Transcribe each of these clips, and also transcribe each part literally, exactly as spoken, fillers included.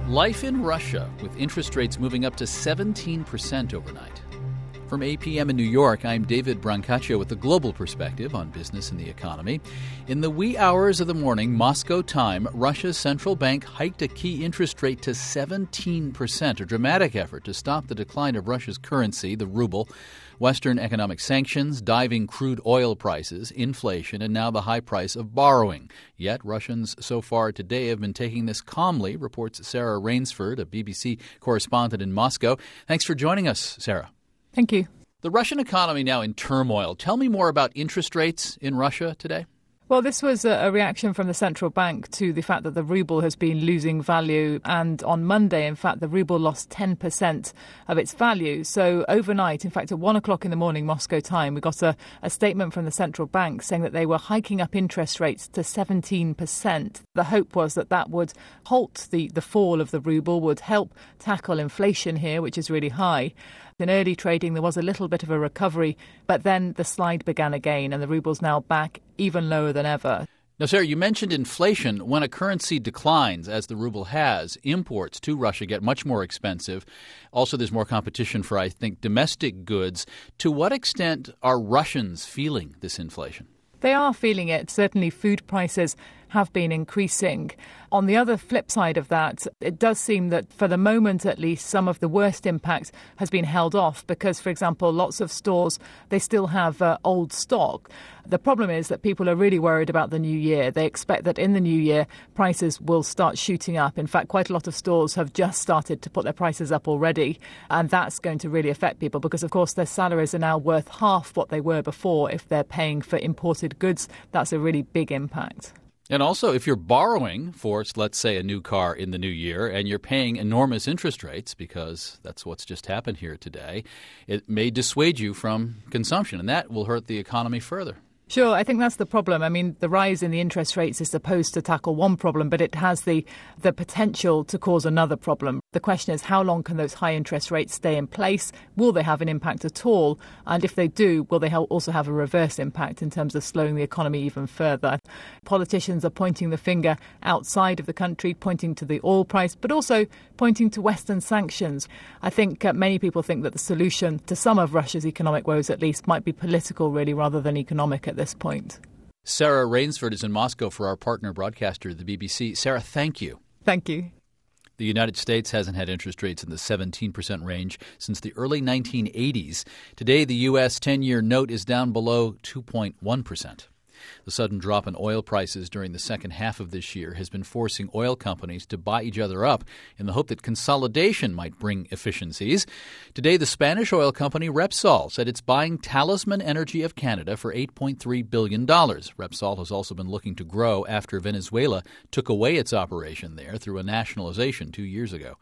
Life in Russia, with interest rates moving up to seventeen percent overnight. From A P M in New York, I'm David Brancaccio with the global perspective on business and the economy. In the wee hours of the morning, Moscow time, Russia's central bank hiked a key interest rate to seventeen percent, a dramatic effort to stop the decline of Russia's currency, the ruble. Western economic sanctions, diving crude oil prices, inflation, and now the high price of borrowing. Yet Russians so far today have been taking this calmly, reports Sarah Rainsford, a B B C correspondent in Moscow. Thanks for joining us, Sarah. Thank you. The Russian economy now in turmoil. Tell me more about interest rates in Russia today. Well, this was a reaction from the central bank to the fact that the ruble has been losing value. And on Monday, in fact, the ruble lost ten percent of its value. So overnight, in fact, at one o'clock in the morning, Moscow time, we got a, a statement from the central bank saying that they were hiking up interest rates to seventeen percent. The hope was that that would halt the, the fall of the ruble, would help tackle inflation here, which is really high. In early trading, there was a little bit of a recovery, but then the slide began again, and the ruble's now back even lower than ever. Now, Sarah, you mentioned inflation. When a currency declines, as the ruble has, imports to Russia get much more expensive. Also, there's more competition for, I think, domestic goods. To what extent are Russians feeling this inflation? They are feeling it. Certainly, food prices have been increasing. On the other flip side of that, it does seem that for the moment at least, some of the worst impact has been held off because, for example, lots of stores, they still have uh, old stock. The problem is that people are really worried about the new year. They expect that in the new year, prices will start shooting up. In fact, quite a lot of stores have just started to put their prices up already. And that's going to really affect people because, of course, their salaries are now worth half what they were before if they're paying for imported goods. That's a really big impact. And also, if you're borrowing for, let's say, a new car in the new year and you're paying enormous interest rates, because that's what's just happened here today, it may dissuade you from consumption, and that will hurt the economy further. Sure, I think that's the problem. I mean, the rise in the interest rates is supposed to tackle one problem, but it has the the potential to cause another problem. The question is, how long can those high interest rates stay in place? Will they have an impact at all? And if they do, will they also have a reverse impact in terms of slowing the economy even further? Politicians are pointing the finger outside of the country, pointing to the oil price, but also pointing to Western sanctions. I think uh, many people think that the solution to some of Russia's economic woes, at least, might be political, really, rather than economic at this point. Sarah Rainsford is in Moscow for our partner broadcaster, the B B C. Sarah, thank you. Thank you. The United States hasn't had interest rates in the seventeen percent range since the early nineteen eighties. Today, the U S ten-year note is down below two point one percent. The sudden drop in oil prices during the second half of this year has been forcing oil companies to buy each other up in the hope that consolidation might bring efficiencies. Today, the Spanish oil company Repsol said it's buying Talisman Energy of Canada for eight point three billion dollars. Repsol has also been looking to grow after Venezuela took away its operation there through a nationalization two years ago.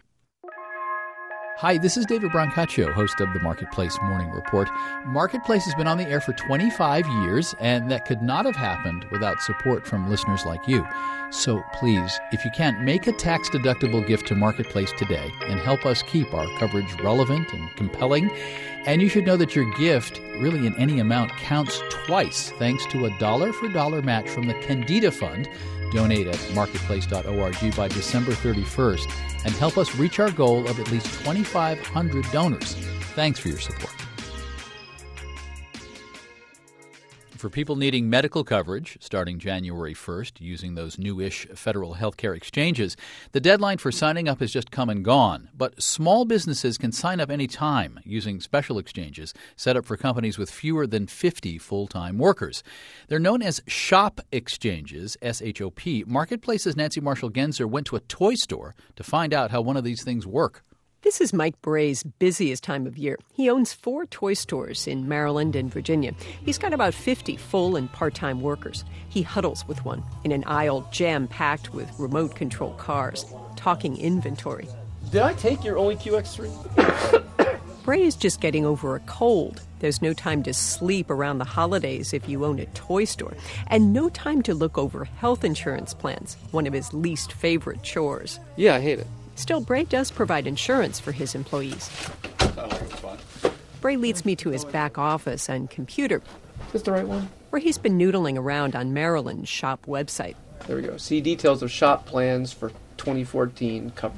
Hi, this is David Brancaccio, host of the Marketplace Morning Report. Marketplace has been on the air for twenty-five years, and that could not have happened without support from listeners like you. So please, if you can, make a tax-deductible gift to Marketplace today and help us keep our coverage relevant and compelling. And you should know that your gift, really in any amount, counts twice thanks to a dollar-for-dollar match from the Candida Fund. Donate at marketplace dot org by December thirty-first and help us reach our goal of at least twenty-five hundred donors. Thanks for your support. For people needing medical coverage starting January first using those new-ish federal healthcare exchanges, the deadline for signing up has just come and gone. But small businesses can sign up any time using special exchanges set up for companies with fewer than fifty full-time workers. They're known as shop exchanges, S H O P. Marketplace's Nancy Marshall-Genzer went to a toy store to find out how one of these things work. This is Mike Bray's busiest time of year. He owns four toy stores in Maryland and Virginia. He's got about fifty full and part-time workers. He huddles with one in an aisle jam-packed with remote-control cars, talking inventory. Did I take your only Q X three? Bray is just getting over a cold. There's no time to sleep around the holidays if you own a toy store, and no time to look over health insurance plans, one of his least favorite chores. Yeah, I hate it. Still, Bray does provide insurance for his employees. Oh, that's fun. Bray leads me to his back office and computer. Is this the right one? Where he's been noodling around on Maryland's shop website. There we go. See details of shop plans for twenty fourteen coverage.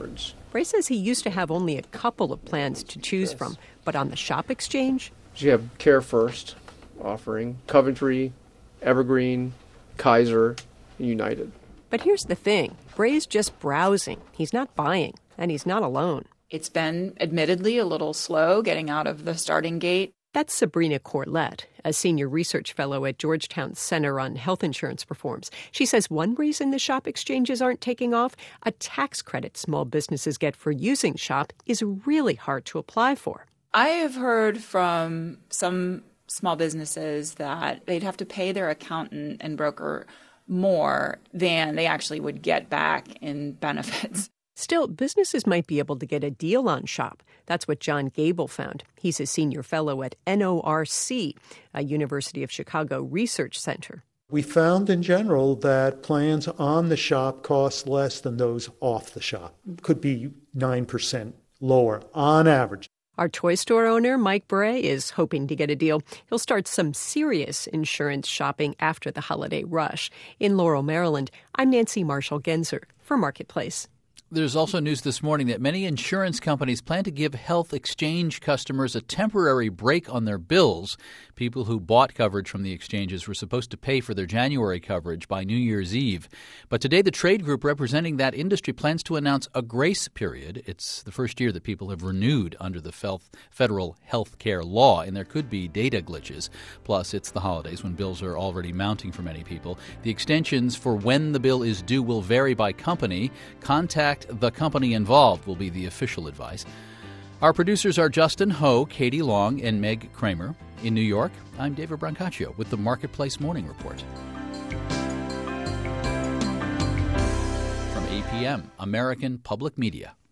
Bray says he used to have only a couple of plans to choose from, but on the Shop Exchange, You have Care First offering, Coventry, Evergreen, Kaiser, and United. But here's the thing. Bray's just browsing. He's not buying, and he's not alone. It's been admittedly a little slow getting out of the starting gate. That's Sabrina Corlett, a senior research fellow at Georgetown's Center on Health Insurance Reforms. She says one reason the Shop exchanges aren't taking off, a tax credit small businesses get for using Shop is really hard to apply for. I have heard from some small businesses that they'd have to pay their accountant and broker more than they actually would get back in benefits. Still, businesses might be able to get a deal on Shop. That's what John Gable found. He's a senior fellow at N O R C, a University of Chicago research center. We found in general that plans on the Shop cost less than those off the Shop. Could be nine percent lower on average. Our toy store owner, Mike Bray, is hoping to get a deal. He'll start some serious insurance shopping after the holiday rush. In Laurel, Maryland, I'm Nancy Marshall-Genzer for Marketplace. There's also news this morning that many insurance companies plan to give health exchange customers a temporary break on their bills. People who bought coverage from the exchanges were supposed to pay for their January coverage by New Year's Eve. But today, the trade group representing that industry plans to announce a grace period. It's the first year that people have renewed under the federal health care law, and there could be data glitches. Plus, it's the holidays when bills are already mounting for many people. The extensions for when the bill is due will vary by company. Contact the company involved will be the official advice. Our producers are Justin Ho, Katie Long, and Meg Kramer. In New York, I'm David Brancaccio with the Marketplace Morning Report. From A P M, American Public Media.